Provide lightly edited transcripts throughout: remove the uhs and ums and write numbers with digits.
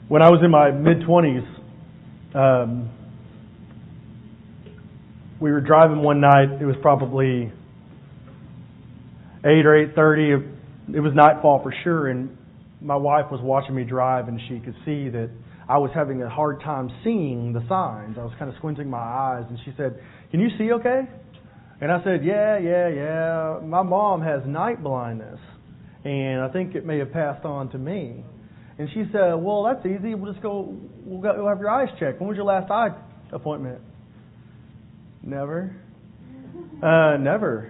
When I was in my mid-20s, we were driving one night. It was probably 8 or 8:30. It was nightfall for sure, and my wife was watching me drive, and she could see that I was having a hard time seeing the signs. I was kind of squinting my eyes, and she said, "Can you see okay?" And I said, Yeah. My mom has night blindness, and I think it may have passed on to me. And she said, "Well, that's easy. We'll go have your eyes checked. When was your last eye appointment?" Never. Never.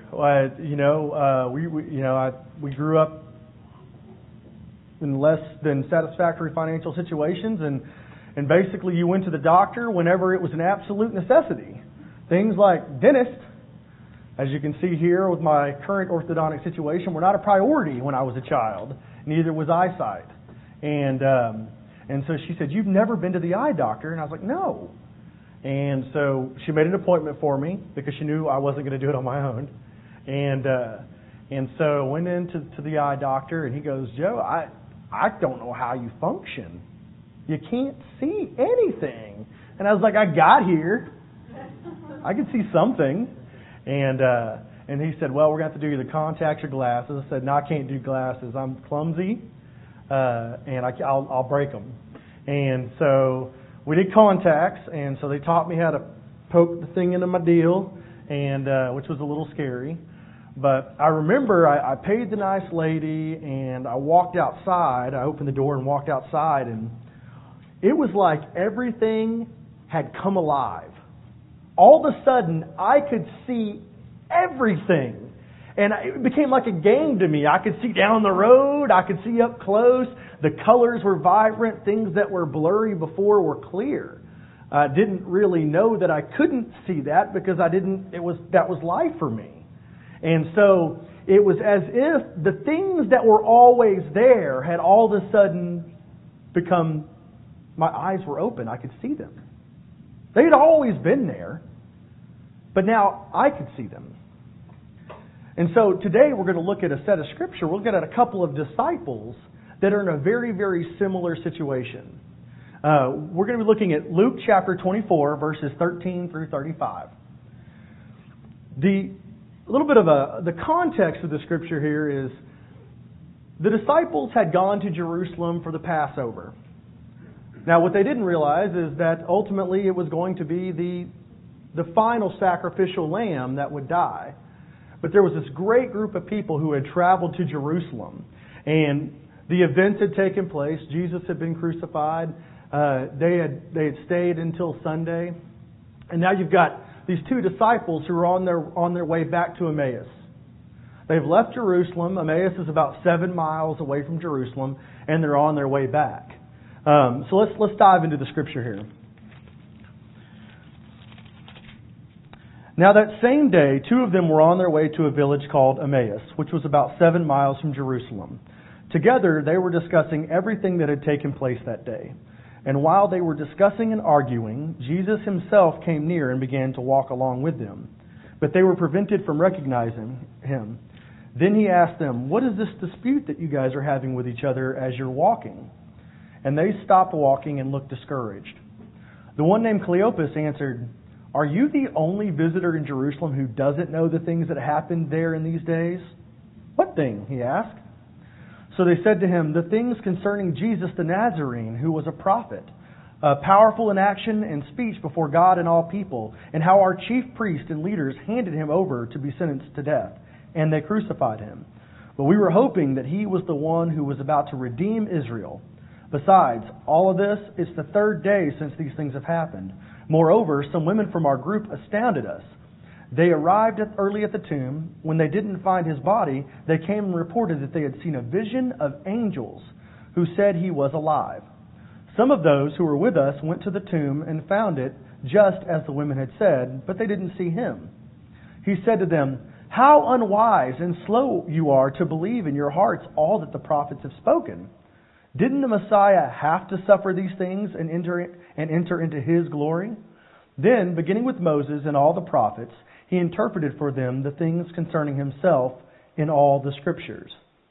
We grew up in less than satisfactory financial situations, and basically you went to the doctor whenever it was an absolute necessity. Things like dentist, as you can see here with my current orthodontic situation, were not a priority when I was a child. Neither was eyesight. And so she said, "You've never been to the eye doctor?" And I was like, "No." And so she made an appointment for me because she knew I wasn't going to do it on my own. And so I went into the eye doctor, and he goes, "Joe, I don't know how you function. You can't see anything." And I was like, "I got here. I can see something." And he said, "Well, we're going to have to do either contacts or glasses." I said, "No, I can't do glasses. I'm clumsy, and I'll break them." And so we did contacts, and so they taught me how to poke the thing into my deal, and which was a little scary. But I remember I paid the nice lady, and I walked outside. I opened the door and walked outside, and it was like everything had come alive. All of a sudden, I could see everything. And it became like a game to me. I could see down the road. I could see up close. The colors were vibrant. Things that were blurry before were clear. I didn't really know that I couldn't see that because that was life for me. And so it was as if the things that were always there had all of a sudden become, my eyes were open. I could see them. They had always been there, but now I could see them. And so today we're going to look at a set of scripture. We'll look at a couple of disciples that are in a very, very similar situation. We're going to be looking at Luke chapter 24, verses 13 through 35. The context of the scripture here is the disciples had gone to Jerusalem for the Passover. Now, what they didn't realize is that ultimately it was going to be the final sacrificial lamb that would die. But there was this great group of people who had traveled to Jerusalem, and the events had taken place. Jesus had been crucified. They had stayed until Sunday, and now you've got these two disciples who are on their way back to Emmaus. They've left Jerusalem. Emmaus is about 7 miles away from Jerusalem, and they're on their way back. So let's dive into the scripture here. Now that same day, two of them were on their way to a village called Emmaus, which was about 7 miles from Jerusalem. Together, they were discussing everything that had taken place that day. And while they were discussing and arguing, Jesus himself came near and began to walk along with them. But they were prevented from recognizing him. Then he asked them, "What is this dispute that you guys are having with each other as you're walking?" And they stopped walking and looked discouraged. The one named Cleopas answered, "Are you the only visitor in Jerusalem who doesn't know the things that happened there in these days?" "What thing?" he asked. So they said to him, "The things concerning Jesus the Nazarene, who was a prophet, powerful in action and speech before God and all people, and how our chief priests and leaders handed him over to be sentenced to death, and they crucified him. But we were hoping that he was the one who was about to redeem Israel. Besides all of this, it's the third day since these things have happened. Moreover, some women from our group astounded us. They arrived early at the tomb. When they didn't find his body, they came and reported that they had seen a vision of angels who said he was alive. Some of those who were with us went to the tomb and found it just as the women had said, but they didn't see him." He said to them, "How unwise and slow you are to believe in your hearts all that the prophets have spoken. Didn't the Messiah have to suffer these things and enter into his glory?" Then, beginning with Moses and all the prophets, he interpreted for them the things concerning himself in all the scriptures.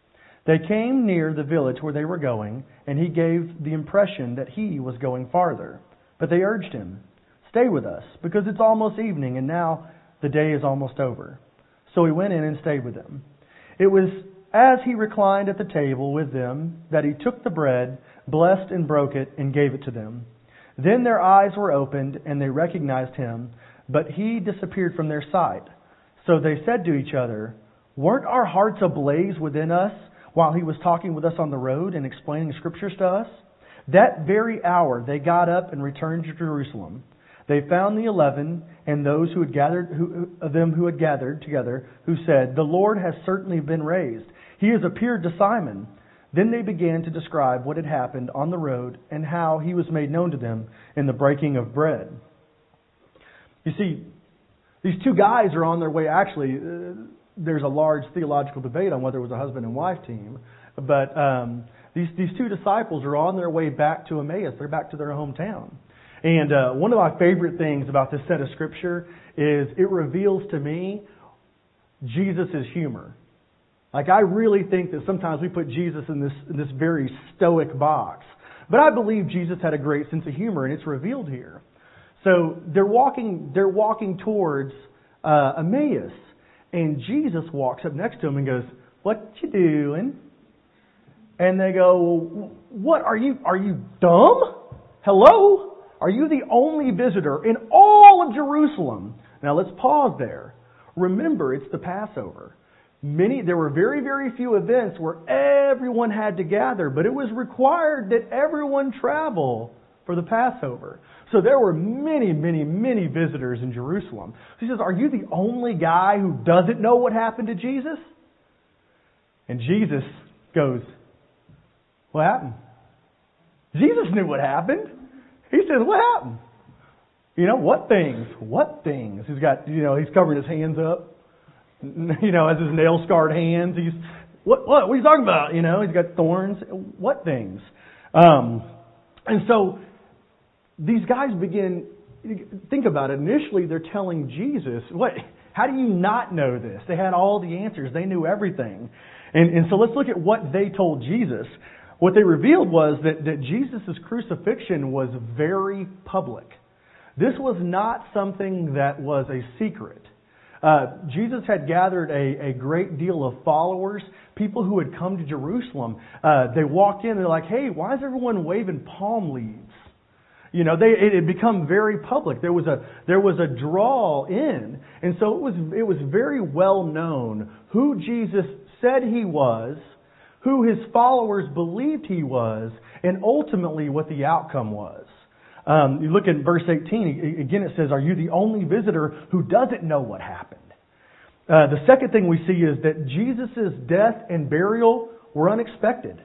They came near the village where they were going, and he gave the impression that he was going farther. But they urged him, "Stay with us, because it's almost evening, and now the day is almost over." So he went in and stayed with them. It was as he reclined at the table with them that he took the bread, blessed and broke it, and gave it to them. Then their eyes were opened, and they recognized him, but he disappeared from their sight. So they said to each other, "Weren't our hearts ablaze within us while he was talking with us on the road and explaining scriptures to us?" That very hour they got up and returned to Jerusalem. They found the 11 and those who had gathered together, who said, "The Lord has certainly been raised. He has appeared to Simon." Then they began to describe what had happened on the road and how he was made known to them in the breaking of bread. You see, these two guys are on their way. Actually, there's a large theological debate on whether it was a husband and wife team. But these two disciples are on their way back to Emmaus. They're back to their hometown. And one of my favorite things about this set of Scripture is it reveals to me Jesus' humor. Like, I really think that sometimes we put Jesus in this very stoic box. But I believe Jesus had a great sense of humor, and it's revealed here. So they're walking towards Emmaus, and Jesus walks up next to them and goes, "What you doing?" And they go, "What are you dumb? Hello? Are you the only visitor in all of Jerusalem?" Now let's pause there. Remember, it's the Passover. There were very, very few events where everyone had to gather, but it was required that everyone travel for the Passover. So there were many, many, many visitors in Jerusalem. So he says, "Are you the only guy who doesn't know what happened to Jesus?" And Jesus goes, "What happened?" Jesus knew what happened. He says, "What happened?" What things? What things? He's got, he's covering his hands up. Has his nail scarred hands. What are you talking about? He's got thorns. What things? And so these guys think about it. Initially, they're telling Jesus, how do you not know this? They had all the answers. They knew everything. And so let's look at what they told Jesus. What they revealed was that Jesus' crucifixion was very public. This was not something that was a secret. Jesus had gathered a great deal of followers, people who had come to Jerusalem. They walked in and they're like, "Hey, why is everyone waving palm leaves?" It had become very public. There was a draw in, and so it was very well known who Jesus said he was, who his followers believed he was, and ultimately what the outcome was. You look at verse 18, again it says, "Are you the only visitor who doesn't know what happened?" The second thing we see is that Jesus' death and burial were unexpected.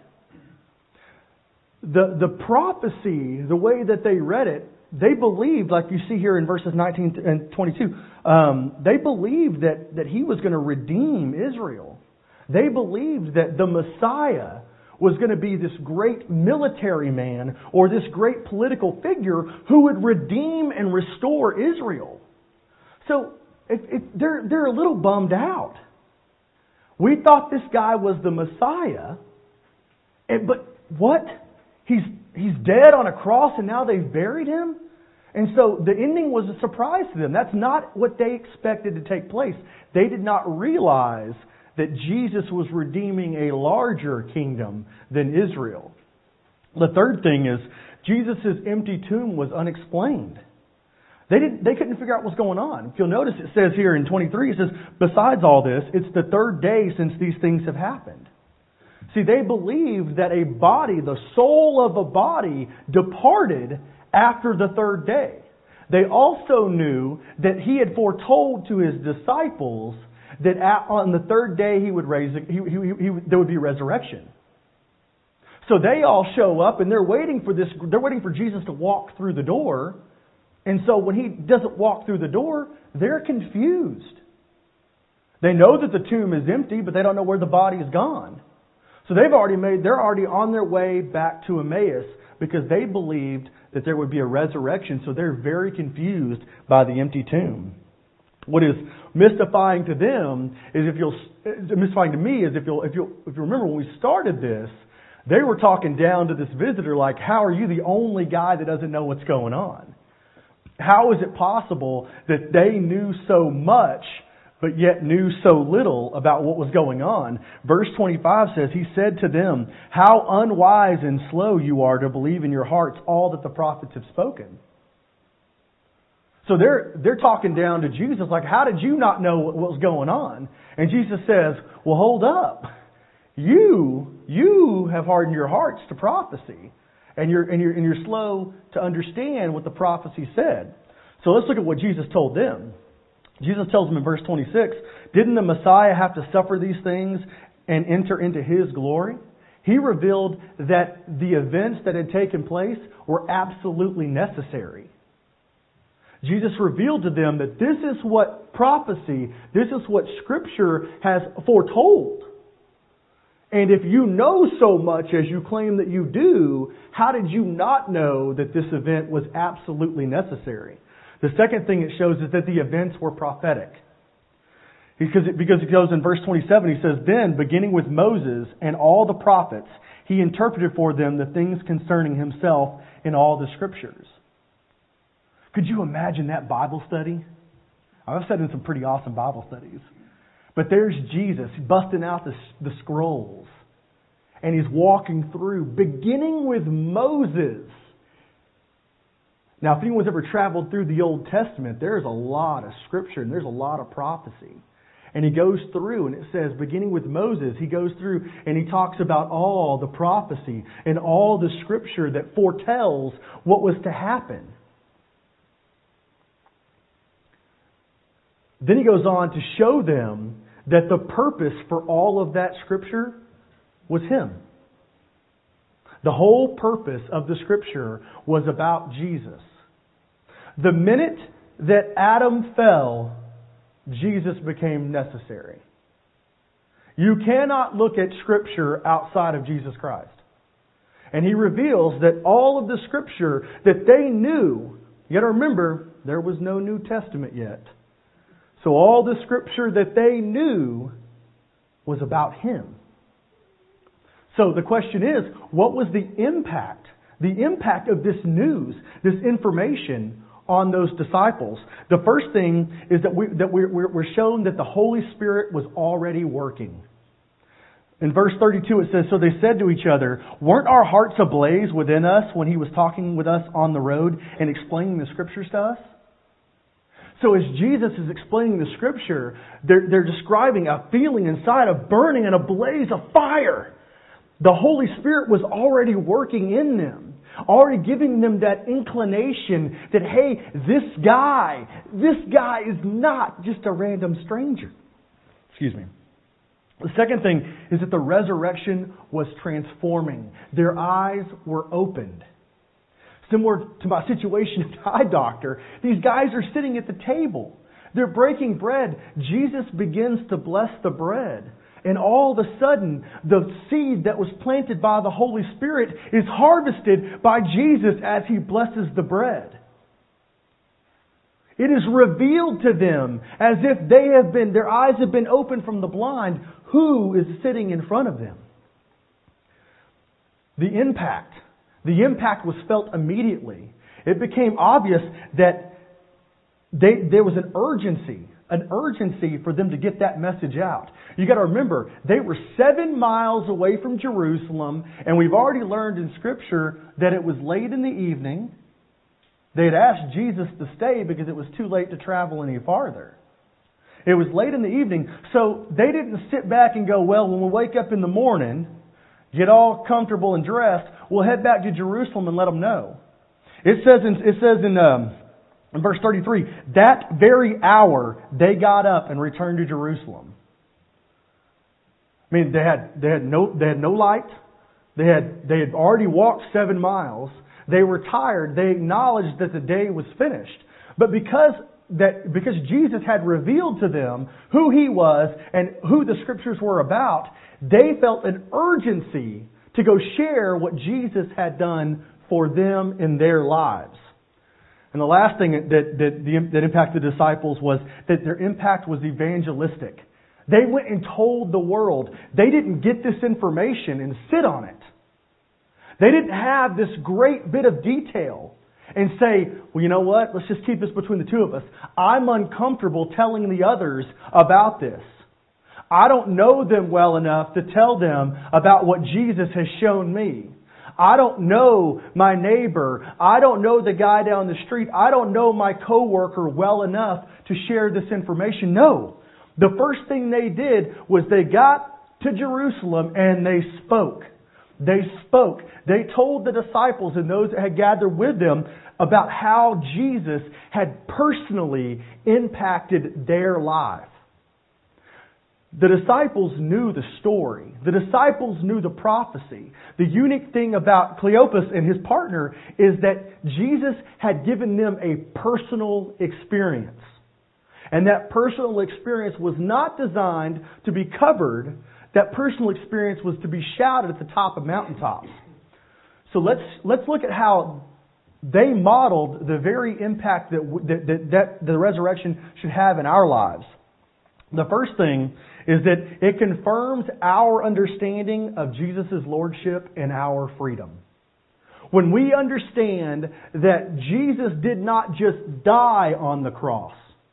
The prophecy, the way that they read it, they believed, like you see here in verses 19 and 22, they believed that he was going to redeem Israel. They believed that the Messiah was going to be this great military man or this great political figure who would redeem and restore Israel. So they're a little bummed out. We thought this guy was the Messiah, but what? He's dead on a cross and now they've buried him? And so the ending was a surprise to them. That's not what they expected to take place. They did not realize that Jesus was redeeming a larger kingdom than Israel. The third thing is Jesus' empty tomb was unexplained. They couldn't figure out what's going on. If you'll notice, it says here in 23, it says, "Besides all this, it's the third day since these things have happened." See, they believed that a body, the soul of a body, departed after the third day. They also knew that he had foretold to his disciples that on the third day there would be resurrection. So they all show up and they're waiting for Jesus to walk through the door. And so when he doesn't walk through the door, they're confused. They know that the tomb is empty, but they don't know where the body is gone. So they're already on their way back to Emmaus because they believed that there would be a resurrection. So they're very confused by the empty tomb. What is mystifying to them is mystifying to me is if you remember when we started this, they were talking down to this visitor like, how are you the only guy that doesn't know what's going on? How is it possible that they knew so much but yet knew so little about what was going on? Verse 25 says, He said to them, how unwise and slow you are to believe in your hearts all that the prophets have spoken. So they're talking down to Jesus like, how did you not know what was going on? And Jesus says, well, hold up. You have hardened your hearts to prophecy. And you're slow to understand what the prophecy said. So let's look at what Jesus told them. Jesus tells them in verse 26, didn't the Messiah have to suffer these things and enter into His glory? He revealed that the events that had taken place were absolutely necessary. Jesus revealed to them that this is what prophecy, this is what Scripture has foretold. And if you know so much as you claim that you do, how did you not know that this event was absolutely necessary? The second thing it shows is that the events were prophetic. Because it goes in verse 27, he says, then, beginning with Moses and all the prophets, He interpreted for them the things concerning Himself in all the Scriptures. Could you imagine that Bible study? I've sat in some pretty awesome Bible studies. But there's Jesus busting out the scrolls. And He's walking through, beginning with Moses. Now, if anyone's ever traveled through the Old Testament, there's a lot of Scripture and there's a lot of prophecy. And He goes through and it says, beginning with Moses, He goes through and He talks about all the prophecy and all the Scripture that foretells what was to happen. Then He goes on to show them that the purpose for all of that Scripture was Him. The whole purpose of the Scripture was about Jesus. The minute that Adam fell, Jesus became necessary. You cannot look at Scripture outside of Jesus Christ. And He reveals that all of the Scripture that they knew, you got to remember, there was no New Testament yet. So all the Scripture that they knew was about Him. So the question is, what was the impact? The impact of this news, this information on those disciples. The first thing is that we're shown that the Holy Spirit was already working. In verse 32 it says, so they said to each other, weren't our hearts ablaze within us when He was talking with us on the road and explaining the Scriptures to us? So as Jesus is explaining the Scripture, they're describing a feeling inside of burning and a blaze of fire. The Holy Spirit was already working in them, already giving them that inclination that, hey, this guy is not just a random stranger. Excuse me. The second thing is that the resurrection was transforming. Their eyes were opened. Similar to my situation at the eye doctor, these guys are sitting at the table. They're breaking bread. Jesus begins to bless the bread. And all of a sudden, the seed that was planted by the Holy Spirit is harvested by Jesus as He blesses the bread. It is revealed to them as if their eyes have been opened from the blind, who is sitting in front of them. The impact was felt immediately. It became obvious that there was an urgency for them to get that message out. You got to remember, they were 7 miles away from Jerusalem, and we've already learned in Scripture that it was late in the evening. They had asked Jesus to stay because it was too late to travel any farther. It was late in the evening, so they didn't sit back and go, well, when we wake up in the morning, get all comfortable and dressed, we'll head back to Jerusalem and let them know. It says in verse 33, that very hour they got up and returned to Jerusalem. I mean, they had no light. They had already walked 7 miles. They were tired. They acknowledged that the day was finished. But because Jesus had revealed to them who He was and who the Scriptures were about, they felt an urgency to go share what Jesus had done for them in their lives. And the last thing that impacted the disciples was that their impact was evangelistic. They went and told the world. They didn't get this information and sit on it. They didn't have this great bit of detail and say, well, you know what? Let's just keep this between the two of us. I'm uncomfortable telling the others about this. I don't know them well enough to tell them about what Jesus has shown me. I don't know my neighbor. I don't know the guy down the street. I don't know my coworker well enough to share this information. No. The first thing they did was they got to Jerusalem and they spoke. They spoke. They told the disciples and those that had gathered with them about how Jesus had personally impacted their life. The disciples knew the story. The disciples knew the prophecy. The unique thing about Cleopas and his partner is that Jesus had given them a personal experience. And that personal experience was not designed to be covered. That personal experience was to be shouted at the top of mountaintops. So let's look at how they modeled the very impact that the resurrection should have in our lives. The first thing is that it confirms our understanding of Jesus' lordship and our freedom. When we understand that Jesus did not just die on the cross,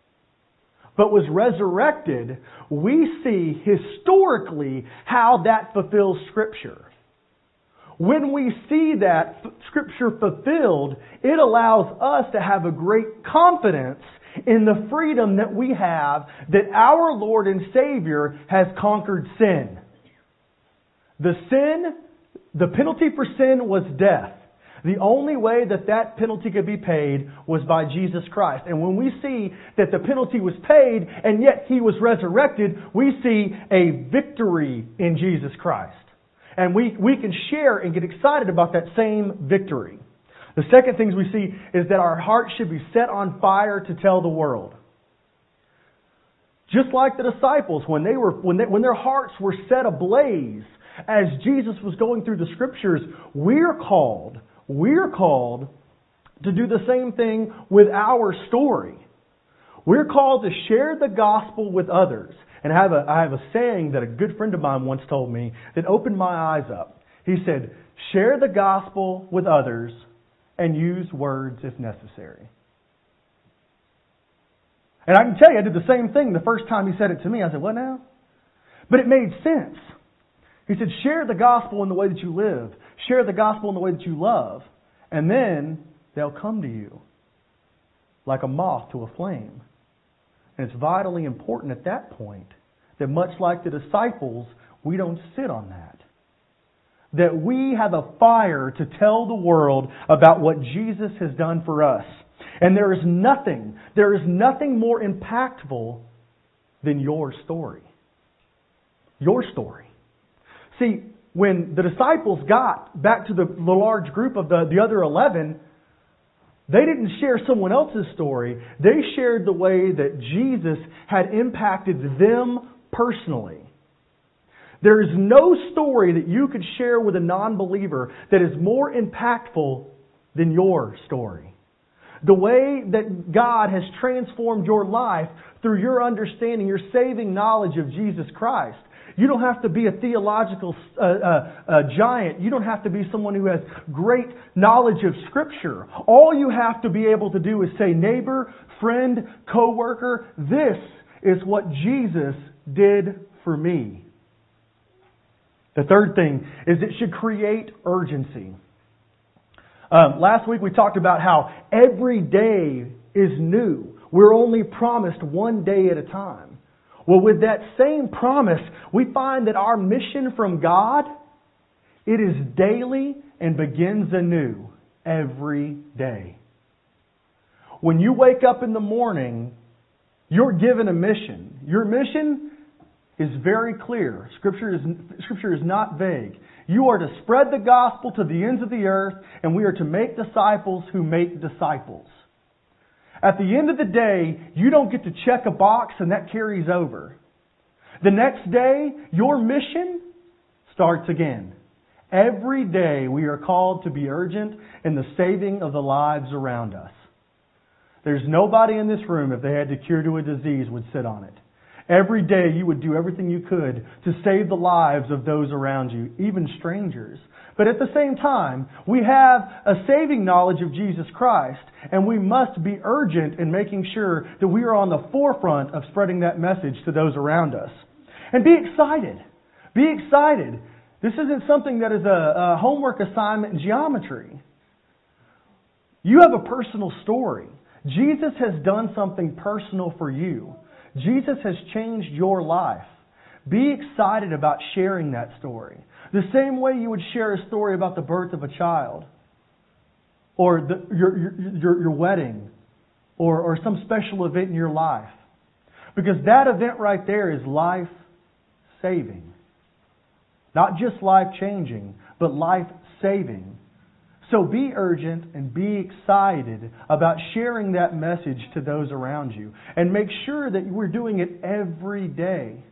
but was resurrected, we see historically how that fulfills Scripture. When we see that Scripture fulfilled, it allows us to have a great confidence in the freedom that we have that our Lord and Savior has conquered sin. The penalty for sin was death. The only way that penalty could be paid was by Jesus Christ. And when we see that the penalty was paid and yet He was resurrected, we see a victory in Jesus Christ. And we can share and get excited about that same victory. The second thing we see is that our hearts should be set on fire to tell the world. Just like the disciples, when their hearts were set ablaze as Jesus was going through the Scriptures, we're called to do the same thing with our story. We're called to share the gospel with others. And I have a saying that a good friend of mine once told me that opened my eyes up. He said, share the gospel with others and use words if necessary. And I can tell you, I did the same thing the first time he said it to me. I said, what now? But it made sense. He said, share the gospel in the way that you live. Share the gospel in the way that you love. And then they'll come to you like a moth to a flame. And it's vitally important at that point that much like the disciples, we don't sit on that. That we have a fire to tell the world about what Jesus has done for us. And there is nothing more impactful than your story. Your story. See, when the disciples got back to the large group of the other 11, they didn't share someone else's story. They shared the way that Jesus had impacted them personally. There is no story that you could share with a non-believer that is more impactful than your story. The way that God has transformed your life through your understanding, your saving knowledge of Jesus Christ. You don't have to be a theological giant. You don't have to be someone who has great knowledge of Scripture. All you have to be able to do is say, neighbor, friend, coworker, this is what Jesus did for me. The third thing is it should create urgency. Last week we talked about how every day is new. We're only promised one day at a time. Well, with that same promise, we find that our mission from God, it is daily and begins anew every day. When you wake up in the morning, you're given a mission. Your mission is very clear. Scripture is not vague. You are to spread the gospel to the ends of the earth, and we are to make disciples who make disciples. At the end of the day, you don't get to check a box and that carries over. The next day, your mission starts again. Every day we are called to be urgent in the saving of the lives around us. There's nobody in this room, if they had the cure to a disease, would sit on it. Every day you would do everything you could to save the lives of those around you, even strangers. But at the same time, we have a saving knowledge of Jesus Christ, and we must be urgent in making sure that we are on the forefront of spreading that message to those around us. And be excited. Be excited. This isn't something that is a homework assignment in geometry. You have a personal story. Jesus has done something personal for you. Jesus has changed your life. Be excited about sharing that story. The same way you would share a story about the birth of a child, or your wedding, or some special event in your life. Because that event right there is life-saving. Not just life-changing, but life-saving. So be urgent and be excited about sharing that message to those around you. And make sure that we're doing it every day.